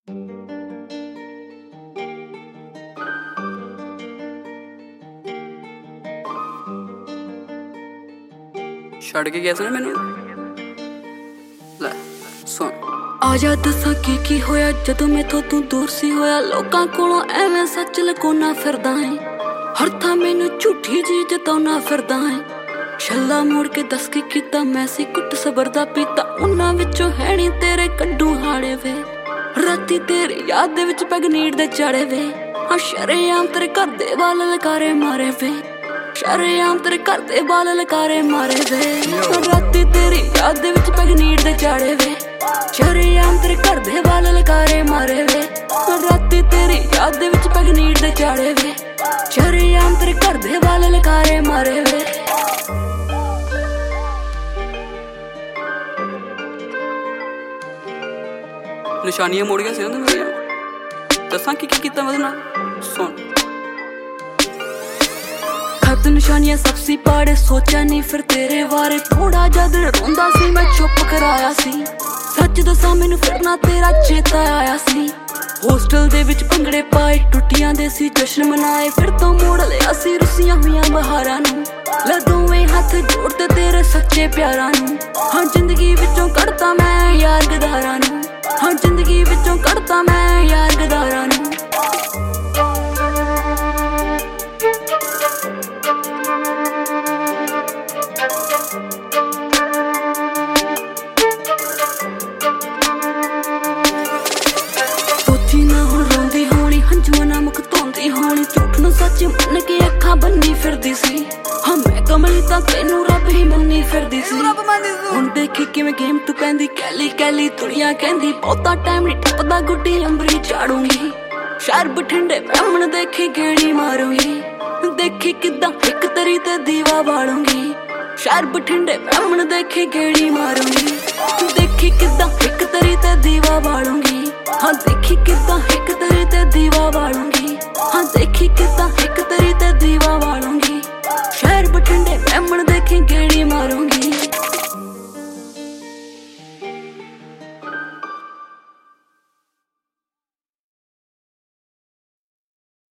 ਛੱਡ ਕੇ ਗਿਆ ਸੀ ਨਾ ਮੈਨੂੰ। ਲੈ ਸੁਣ, ਆਜਾ ਦੱਸਾਂ ਕੀ ਹੋਇਆ ਜਦੋਂ ਮੈਥੋਂ ਤੂੰ ਦੂਰ ਸੀ ਹੋਇਆ। ਲੋਕਾਂ ਕੋਲੋਂ ਐਵੇਂ ਸੱਚ ਲੁਕਾਉਣਾ ਫਿਰਦਾ ਏ, ਹਰ ਥਾਂ ਮੈਨੂੰ ਝੂਠੀ ਜੀ ਜਤਾਉਣਾ ਫਿਰਦਾ ਏ। ਛੱਲਾ ਮੋੜ ਕੇ ਦੱਸ ਕੇ ਕੀਤਾ ਮੈਂ ਸੀ ਕੁੱਟ ਸਬਰ ਦਾ ਪੀਤਾ, ਉਹਨਾਂ ਵਿੱਚੋਂ ਹੈ ਨੀ ਤੇਰੇ ਕੱਢੂ ਹਾੜੇ ਵੇ। ਰਾਤੀ ਤੇਰੀ ਯਾਦ ਦੇ ਵਿੱਚ ਪੈਗਨੀਟ ਦੇ ਚਾੜੇ ਵੇ, ਹਾਂ ਸ਼ਰੇਆਮ ਤੇਰੇ ਘਰ ਦੇ ਵਾਲ ਲਕਾਰੇ ਮਾਰੇ ਵੇ, ਸ਼ਰੇਆਮ ਤੇਰੇ ਘਰ ਦੇ ਵਾਲ ਲਕਾਰੇ ਮਾਰੇ ਵੇ। ਰਾਤੀ ਤੇਰੀ ਯਾਦ ਦੇ ਵਿੱਚ ਪੈਗਨੀਟ ਦੇ ਚਾੜੇ ਵੇ, ਸ਼ਰੇਆਮ ਤੇਰੇ ਘਰ ਦੇ ਵਾਲ ਲਕਾਰੇ ਮਾਰੇ ਵੇ। ਰਾਤੀ ਤੇਰੀ ਯਾਦ ਦੇ ਵਿੱਚ ਪੈਗਨੀਟ ਦੇ ਚਾੜੇ ਵੇ, ਸ਼ਰੇਆਮ ਤੇਰੇ ਘਰ ਦੇ ਵਾਲ ਲਕਾਰੇ ਮਾਰੇ ਵੇ। ਨਿਸ਼ਾਨੀਆਂ ਮੋੜ ਗਿਆ ਸੀ ਨਾ ਮੇਰੀਆਂ। ਦੱਸਾਂ ਕੀ ਕੀਤਾ ਮੈਂ ਉਹਦੇ ਨਾਲ? ਸੁਣ, ਖਤ ਨਿਸ਼ਾਨੀਆਂ ਸਭ ਸੀ ਪਾੜੇ, ਸੋਚਿਆ ਨਹੀਂ ਫਿਰ ਤੇਰੇ ਬਾਰੇ। ਥੋੜਾ ਜਦ ਰੋਂਦਾ ਸੀ ਮੈਂ ਚੁੱਪ ਕਰਾਇਆ ਸੀ, ਸੱਚ ਦੱਸਾਂ ਮੈਨੂੰ ਫਿਰ ਨਾ ਤੇਰਾ ਚੇਤਾ ਆਇਆ ਸੀ। ਹੋਸਟਲ ਦੇ ਵਿੱਚ ਭੰਗੜੇ ਪਾਏ, ਟੁੱਟੀਆਂ ਦੇ ਸੀ ਜਸ਼ਨ ਮਨਾਏ, ਫਿਰ ਤੋਂ ਮੋੜ ਲਿਆ ਸੀ ਰੁੱਸੀਆਂ ਹੋਈਆਂ ਬਹਾਰਾਂ ਨੂੰ। ਲੈ ਦੋਵੇਂ ਹੱਥ ਜੋੜਦੇ ਤੇਰੇ ਸੱਚੇ ਪਿਆਰਾਂ ਨੂੰ, ਹਾਂ ਜ਼ਿੰਦਗੀ ਵਿੱਚੋਂ ਕੱਢਤਾ ਮੈਂ ਯਾਰ ਗਦਾਰਾਂ ਨੂੰ, ਹਾਂ ਜ਼ਿੰਦਗੀ ਵਿੱਚੋਂ ਕੱਢਤਾ ਮੈਂ ਯਾਰ ਗਦਾਰਾਂ ਨੂੰ। ਸੋਚੀ ਨਾ ਹੁਣ ਰੋਂਦੀ ਹੋਣੀ, ਹੰਝੂਆਂ ਨਾਲ ਮੁੱਖ ਧੋਂਦੀ ਹੋਣੀ, ਝੂਠ ਨੂੰ ਸੱਚ ਮੰਨ ਕੇ ਅੱਖਾਂ ਬੰਨੀ ਫਿਰਦੀ ਸੀ। ਹਾਂ ਮੈਂ ਕਮਲੀ ਤਾਂ ਤੈਨੂੰ ਰੱਬ ਹੀ ਮੰਨੀ ਫਿਰਦੀ ਸੀ। ਹੁਣ ਦੇਖੀ ਕਿਵੇਂ ਗੇਮ ਤੂੰ ਪੈਂਦੀ, ਕੈਲੀ ਕੈਲੀ ਦੁਨੀਆ ਕਹਿੰਦੀ ਬਹੁਤਾ ਟਾਈਮ ਨੀ ਟੱਪਦਾ, ਗੁੱਡੀ ਅੰਬਰੀ ਚਾੜੂੰਗੀ। ਸ਼ਹਿਰ ਬਠਿੰਡੇ ਬ੍ਰਾਹਮਣ ਦੇਖੀ ਗੇੜੀ ਮਾਰੂੰਗੀ, ਦੇਖੀ ਕਿੱਦਾਂ ਇੱਕ ਤਰੀ ਤੇ ਦੀਵਾ ਬਾਲੂੰਗੀ। ਸ਼ਹਿਰ ਬਠਿੰਡੇ ਬ੍ਰਾਹਮਣ ਦੇਖੀ ਗੇੜੀ ਮਾਰੂੰਗੀ, ਦੇਖੀ ਕਿੱਦਾਂ ਇੱਕ ਤਰੀ ਤੇ ਦੀਵਾ ਬਾਲੂੰਗੀ। ਹਾਂ ਦੇਖੀ ਕਿੱਦਾਂ ਇੱਕ ਤਰੀ ਤੇ ਦੀਵਾ ਬਾਲੂੰਗੀ, ਹਾਂ ਦੇਖੀ ਕਿੱਦਾਂ